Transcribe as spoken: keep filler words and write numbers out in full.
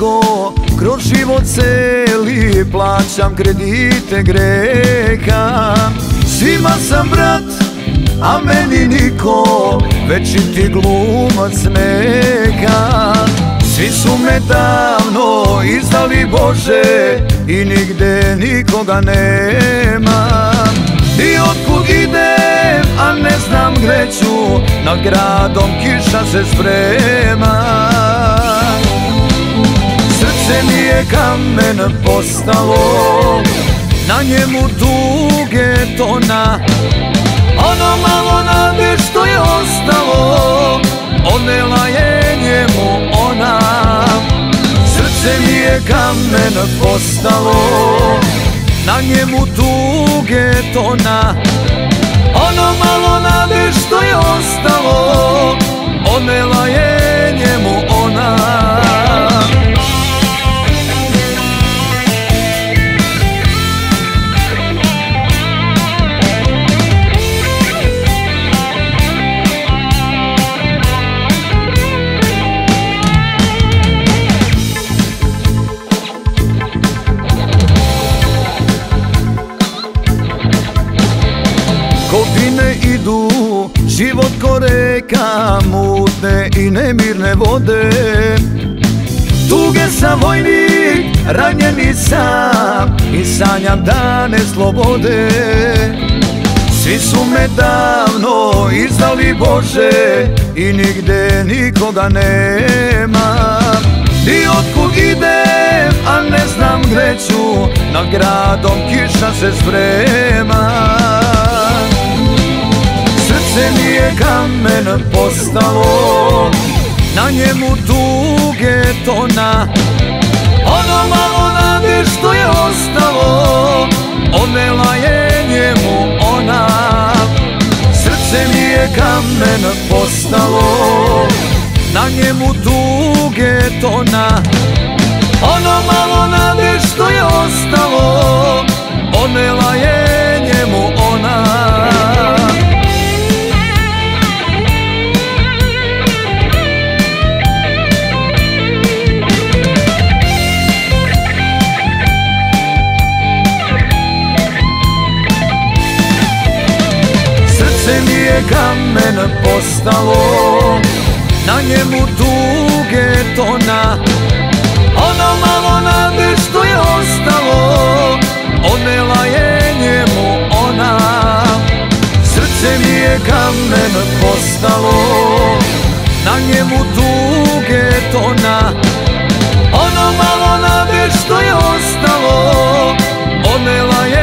neko, kroz život celi plaćam kredite greha. Svima sam brat, a meni niko, već i ti glumac neka. Svi su me davno izdali, Bože, i nigde nikoga nema. I otkud idem, a ne znam gde ću, nad gradom kiša se sprema. Srce mi je kamen postalo, na njemu tuge tona. Ono malo nade što je ostalo, odnela je njemu ona. Srce mi je kamen postalo, na njemu tuge tona. Ono malo nade što je ostalo, odnela je njemu ona. Godine idu, život ko reka, mutne i nemirne vode. Tuge sam vojnik, ranjeni sam, i sanjam dane slobode. Svi su me davno izdali, Bože, i nigde nikoga nema. I otkud idem, a ne znam gde ću, nad gradom kiša se sprema. Srce mi je kamen postalo, na njemu tuge tona. Ono malo nade što je ostalo, odnela je njemu ona. Srce mi je kamen postalo, na njemu tuge tona. Ono malo nade što je ostalo, odnela je njemu ona. Srce mi je kamen postalo, na njemu tuge tona. Ono malo nade što je ostalo, odnela je njemu ona. Srce mi je kamen postalo, na njemu tuge tona. Ono malo nade što je ostalo, odnela je